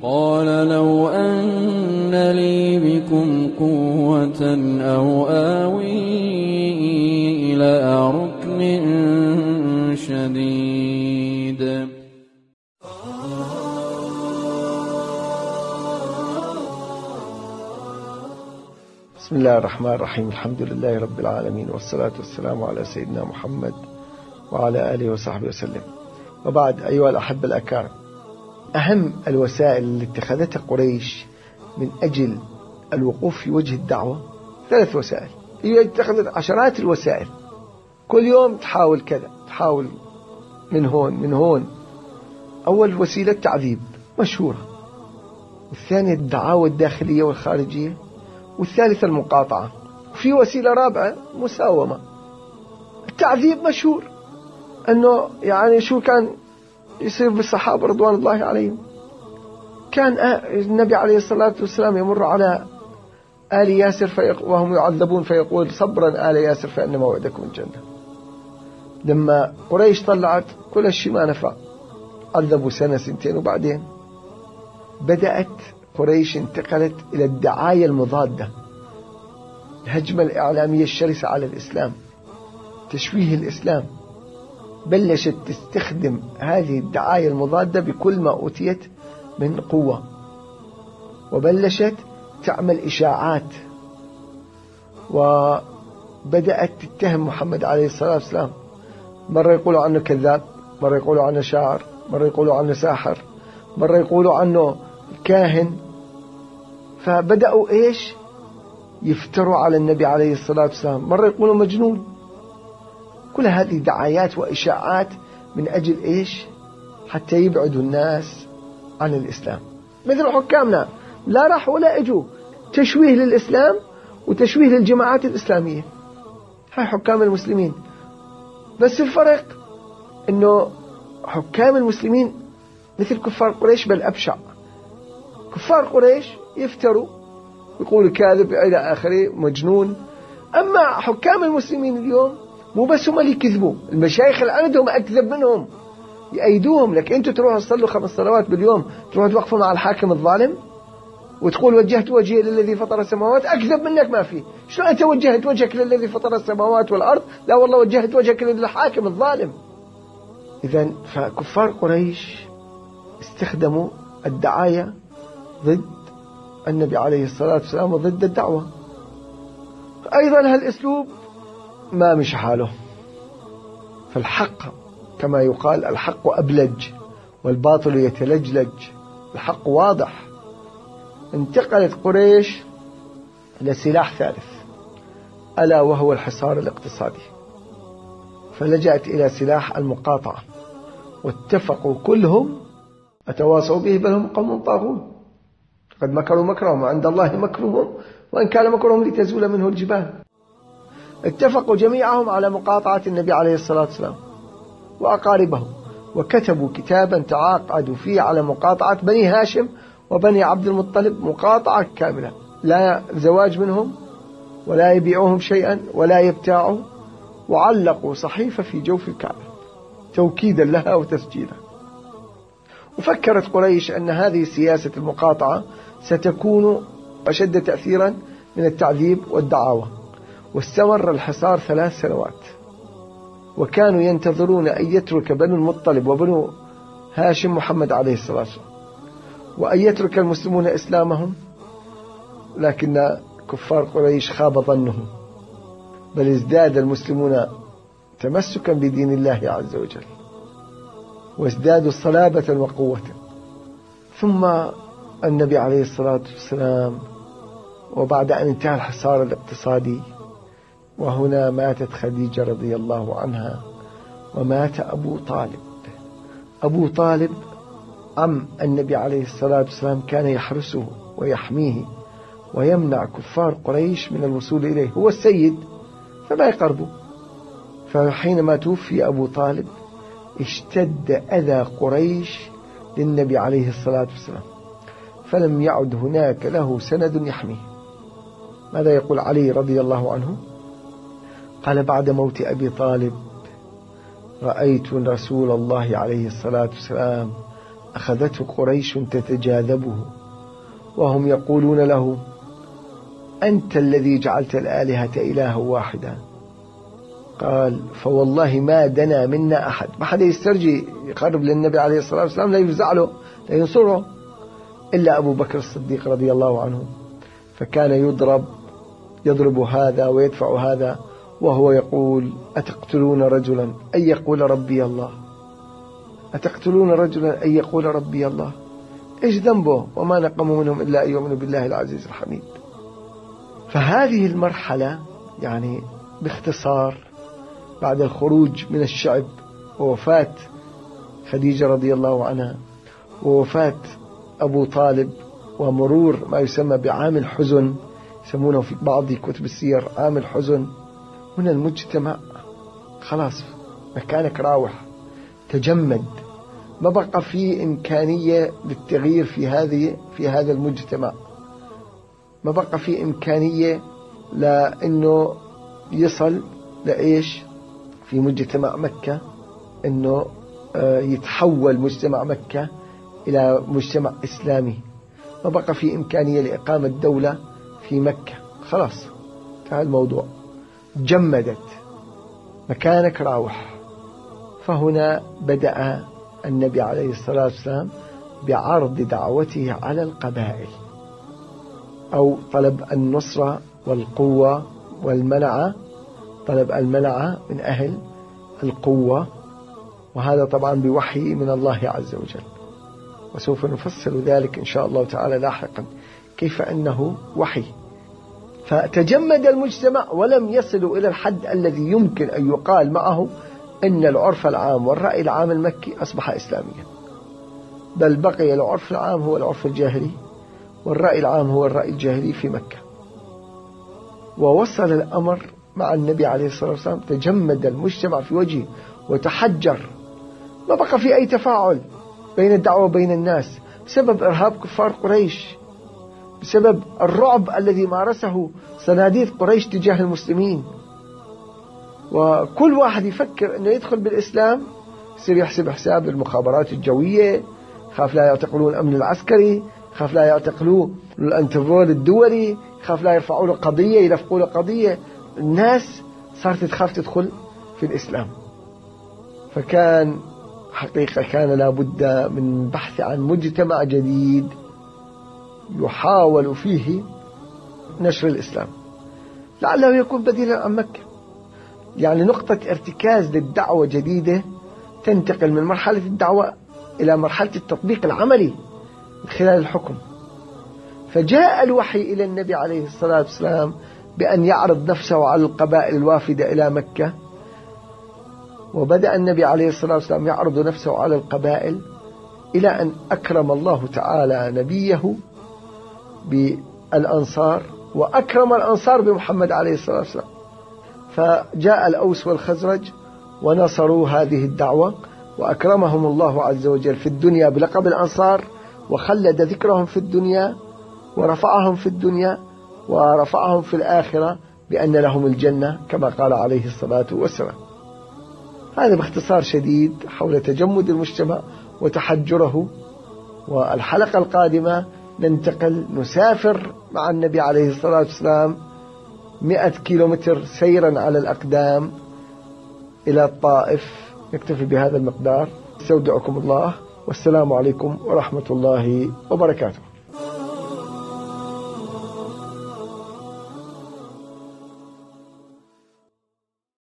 قال لو أن لي بكم قوة أو آوي إلى ركن شديد. بسم الله الرحمن الرحيم. الحمد لله رب العالمين، والصلاة والسلام على سيدنا محمد وعلى آله وصحبه وسلم. وبعد، أيها الأحبة الأكارم، أهم الوسائل اللي اتخذتها قريش من أجل الوقوف في وجه الدعوة 3 وسائل. هي اتخذت عشرات الوسائل، كل يوم تحاول كذا، تحاول من هون. أول وسيلة تعذيب مشهورة، والثانية الدعاوى الداخلية والخارجية، والثالثة المقاطعة، وفي وسيلة رابعة مساومة. التعذيب مشهور، أنه يعني شو كان يصير بالصحابة رضوان الله عليهم. كان النبي عليه الصلاة والسلام يمر على آل ياسر وهم يعذبون فيقول: صبرا آل ياسر فإن موعدكم الجنة. لما قريش طلعت كل الشيء ما نفع، عذبوا سنة سنتين، وبعدين بدأت قريش انتقلت إلى الدعاية المضادة، الهجمة الإعلامية الشرسة على الإسلام، تشويه الإسلام. بلشت تستخدم هذه الدعاية المضادة بكل ما أوتيت من قوة، وبلشت تعمل إشاعات، وبدأت تتهم محمد عليه الصلاة والسلام. مرة يقولوا عنه كذاب، مرة يقولوا عنه شاعر، مرة يقولوا عنه ساحر، مرة يقولوا عنه كاهن. فبدأوا يفتروا على النبي عليه الصلاة والسلام، مرة يقولوا مجنون. كل هذه دعايات وإشاعات من أجل حتى يبعدوا الناس عن الإسلام. مثل حكامنا، لا راح ولا اجوا، تشويه للإسلام وتشويه للجماعات الإسلامية. هاي حكام المسلمين، بس الفرق إنه حكام المسلمين مثل كفار قريش بل أبشع. كفار قريش يفتروا، يقولوا كاذب إلى آخره، مجنون. أما حكام المسلمين اليوم مو بس هم اللي يكذبوا، المشايخ اللي عندهم أكذب منهم يأيدوهم. لك أنتوا تروحوا تصلوا 5 صلوات باليوم، تروحوا توقفوا مع الحاكم الظالم وتقول وجهت وجهي للذي فطر السماوات؟ أكذب منك ما في. شلون أنت وجهت وجهك للذي فطر السماوات والأرض؟ لا والله وجهت وجهك للحاكم الظالم. إذن فكفار قريش استخدموا الدعاية ضد النبي عليه الصلاة والسلام وضد الدعوة. أيضا هالأسلوب ما مش حاله، فالحق كما يقال: الحق أبلج والباطل يتلجلج. الحق واضح. انتقلت قريش إلى سلاح ثالث، ألا وهو الحصار الاقتصادي، فلجأت إلى سلاح المقاطعة، واتفقوا كلهم أتواصوا به بل هم قوم طاغون. قد مكروا مكرهم وعند الله مكرهم وإن كان مكرهم لتزول منه الجبال. اتفقوا جميعهم على مقاطعة النبي عليه الصلاة والسلام وأقاربه، وكتبوا كتابا تعاقدوا فيه على مقاطعة بني هاشم وبني عبد المطلب مقاطعة كاملة، لا زواج منهم ولا يبيعوهم شيئا ولا يبتاعوا. وعلقوا صحيفة في جوف الكعبة توكيدا لها وتسجيلا. وفكرت قريش أن هذه سياسة المقاطعة ستكون أشد تأثيرا من التعذيب والدعاوى. واستمر الحصار 3 سنوات، وكانوا ينتظرون أن يترك بنو المطلب وبنو هاشم محمد عليه الصلاة والسلام، وأن يترك المسلمون إسلامهم. لكن كفار قريش خاب ظنهم، بل ازداد المسلمون تمسكا بدين الله عز وجل، وازدادوا صلابة وقوة. ثم النبي عليه الصلاة والسلام، وبعد أن انتهى الحصار الاقتصادي، وهنا ماتت خديجة رضي الله عنها، ومات أبو طالب. أبو طالب عم النبي عليه الصلاة والسلام كان يحرسه ويحميه ويمنع كفار قريش من الوصول إليه، هو السيد فما يقربوا. فحينما توفي أبو طالب اشتد أذى قريش للنبي عليه الصلاة والسلام، فلم يعد هناك له سند يحميه. ماذا يقول علي رضي الله عنه؟ قال: بعد موت أبي طالب رأيت رسول الله عليه الصلاة والسلام أخذته قريش تتجاذبه وهم يقولون له: أنت الذي جعلت الآلهة إله واحدا. قال: فوالله ما دنا منا أحد، ما حدا يسترجي يقرب للنبي عليه الصلاة والسلام لا يفزع له لا ينصره إلا أبو بكر الصديق رضي الله عنه، فكان يضرب هذا ويدفع هذا وهو يقول: أتقتلون رجلا أن يقول ربي الله، أتقتلون رجلا أن يقول ربي الله، إيش ذنبه؟ وما نقموا منهم إلا أن يؤمنوا بالله العزيز الحميد. فهذه المرحلة يعني باختصار بعد الخروج من الشعب ووفاة خديجة رضي الله عنها ووفاة أبو طالب ومرور ما يسمى بعام الحزن، يسمونه في بعض كتب السير عام الحزن، من المجتمع خلاص مكانك راوح، تجمد، ما بقى في إمكانية للتغيير في هذا المجتمع، ما بقى في إمكانية لأنه يصل لإيش في مجتمع مكة، أنه يتحول مجتمع مكة إلى مجتمع إسلامي، ما بقى في إمكانية لإقامة دولة في مكة، خلاص انتهى الموضوع، جمدت، مكانك راوح. فهنا بدأ النبي عليه الصلاة والسلام بعرض دعوته على القبائل، أو طلب النصرة والقوة والمنعة، طلب المنعة من أهل القوة، وهذا طبعا بوحي من الله عز وجل، وسوف نفصل ذلك إن شاء الله تعالى لاحقا كيف أنه وحي. فتجمد المجتمع ولم يصلوا إلى الحد الذي يمكن أن يقال معه أن العرف العام والرأي العام المكي أصبح إسلاميا، بل بقي العرف العام هو العرف الجاهلي والرأي العام هو الرأي الجاهلي في مكة. ووصل الأمر مع النبي عليه الصلاة والسلام، تجمد المجتمع في وجهه وتحجر، ما بقى في أي تفاعل بين الدعوة وبين الناس بسبب إرهاب كفار قريش، بسبب الرعب الذي مارسه صناديد قريش تجاه المسلمين. وكل واحد يفكر أنه يدخل بالإسلام يصير يحسب حساب المخابرات الجوية، خاف لا يعتقلون الأمن العسكري، خاف لا يعتقلوا الانتربول الدولي، خاف لا يرفعوا له قضية يلفقوا له قضية. الناس صارت تخاف تدخل في الإسلام، فكان حقيقة كان لابد من بحث عن مجتمع جديد يحاول فيه نشر الإسلام لعله يكون بديلا عن مكة، يعني نقطة ارتكاز للدعوة جديدة تنتقل من مرحلة الدعوة إلى مرحلة التطبيق العملي من خلال الحكم. فجاء الوحي إلى النبي عليه الصلاة والسلام بأن يعرض نفسه على القبائل الوافدة إلى مكة، وبدأ النبي عليه الصلاة والسلام يعرض نفسه على القبائل إلى أن أكرم الله تعالى نبيه بالأنصار، وأكرم الأنصار بمحمد عليه الصلاة والسلام. فجاء الأوس والخزرج ونصروا هذه الدعوة، وأكرمهم الله عز وجل في الدنيا بلقب الأنصار، وخلد ذكرهم في الدنيا، ورفعهم في الدنيا، ورفعهم في الآخرة بأن لهم الجنة كما قال عليه الصلاة والسلام. هذا باختصار شديد حول تجمد المجتمع وتحجره. والحلقة القادمة ننتقل نسافر مع النبي عليه الصلاة والسلام 100 كيلومتر سيرا على الأقدام إلى الطائف. نكتفي بهذا المقدار، استودعكم الله، والسلام عليكم ورحمة الله وبركاته.